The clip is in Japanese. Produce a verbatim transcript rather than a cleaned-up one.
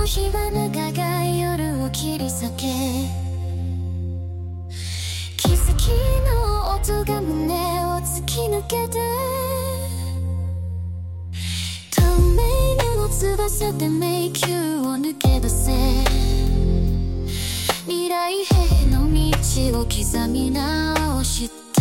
火花が夜を切り裂け、奇跡の音が胸を突き抜けて、透明の翼で迷宮を抜け出せ、未来への道を刻み直して